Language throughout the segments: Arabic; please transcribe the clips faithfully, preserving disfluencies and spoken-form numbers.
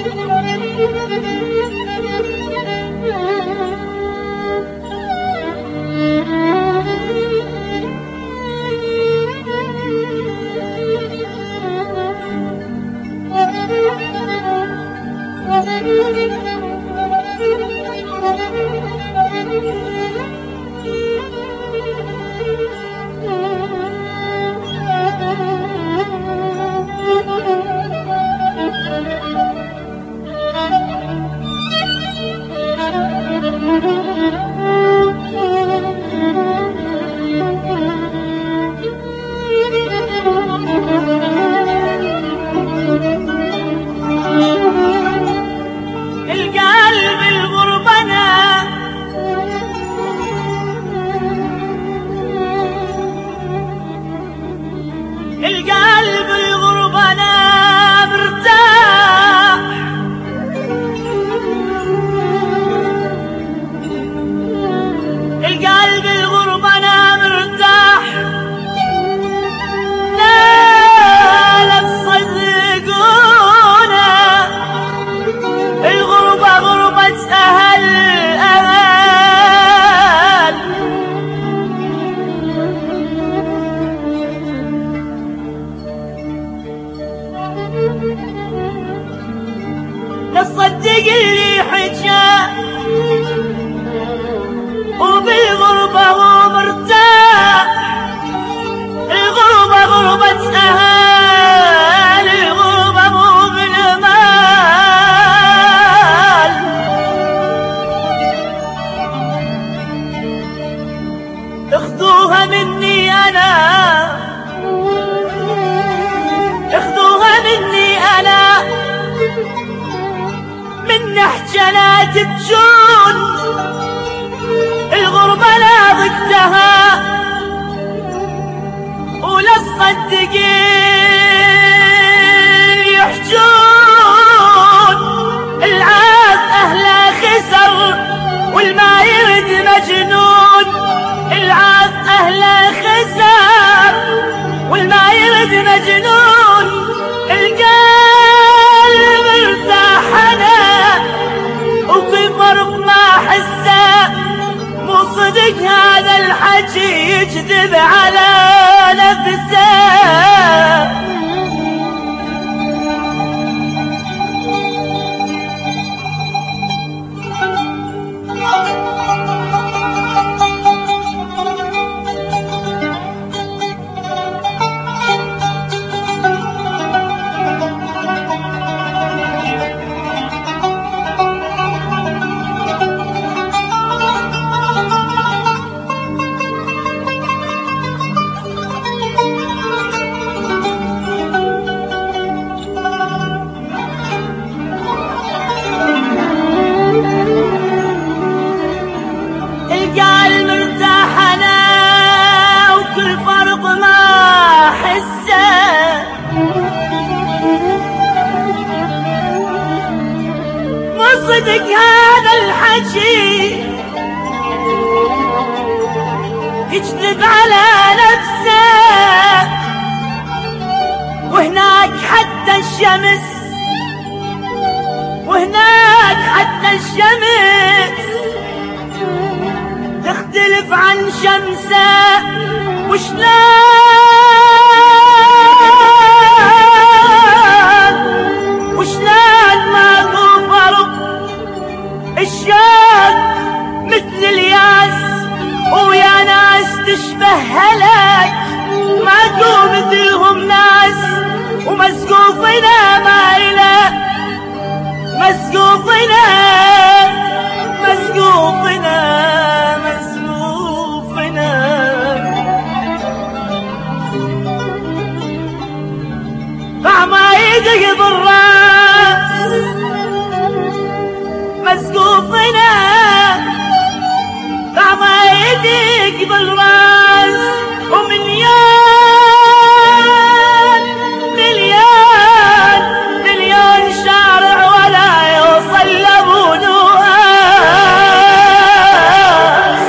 القلب الغرب انا مرتاح، القلب الغرب انا مرتاح، لا لا تصدقونا الغربة غربة اهل اهل، لا تصدق اللي حكى وبالغربة هو مرتاح، الغربة غربة أهل، الغربة مو بالمال، اخذوها مني أنا، اخذوها مني أنا، من نحجنات تجون الغربة لا ضدها، ولا تصدقين يحجون العاز أهله خسر والما يرد مجنون، العاز أهله خسر والما يرد مجنون، القلب ارتاح أنا وفي فرق ما حسه، مو صدق هذا الحكي يكذب على نفسه. القلب مرتاح أنا وكل فرق ما أحسه، مو صدق هذا الحكي يكذب على نفسه، وهناك حتى الشمس، وهناك حتى الشمس تختلف عن شمسه، وشلون وشلون ماكو فرق، الشوق مثل الياس ويا ناس تشبه هلاك، ماكو مثلهم ناس ومسقوفنا مايله، مسقوفنا مسقوفنا مسقوفنا، فما يدق بالراس مسقوفنا، فما يدق بالراس، ومن يوم مليون مليون شارع ولا يوصل لابو نواس.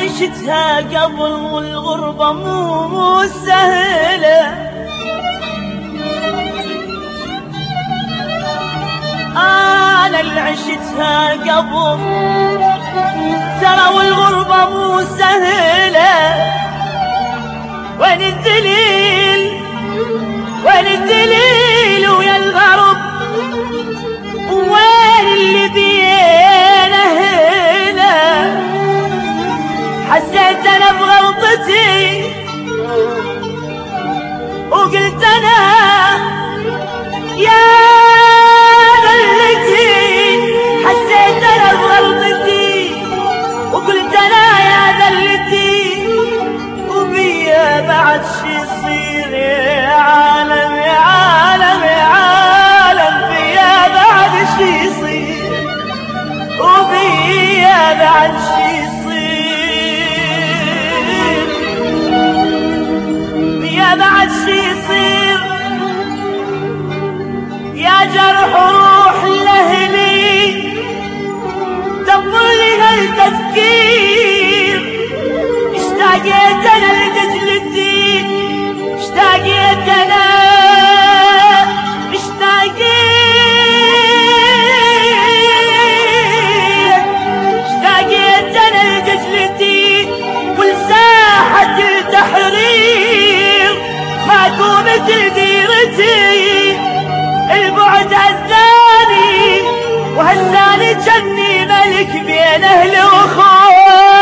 عشتها قبل والغربة مو مو سهلة. أنا اللي عشتها قبل ترى والغربة مو سهلة. وين الدليل وين الدليل ويا الغرب، وين اللي بينا هنا؟ حسيت أنا بغلطتي وقلت أنا يا حسيت انا بغلطتي وقلت انا يا ذلتي، وبيا بعد شي يصير يا عالم يا عالم يا عالم، بيا بعد شي يصير وبيا بعد شي يصير، بيا بعد شي يصير. يا جرح روح لأهلي دبرلي هالتفكير، اشتاقيت انا لدجلتي، اشتاقيت انا اشتاقيت اشتاقيت انا لدجلتي، ولساحة التحرير ماكو مثل ديرتي. البعد هزاني وهزاني جني ملك بين اهل واخوان.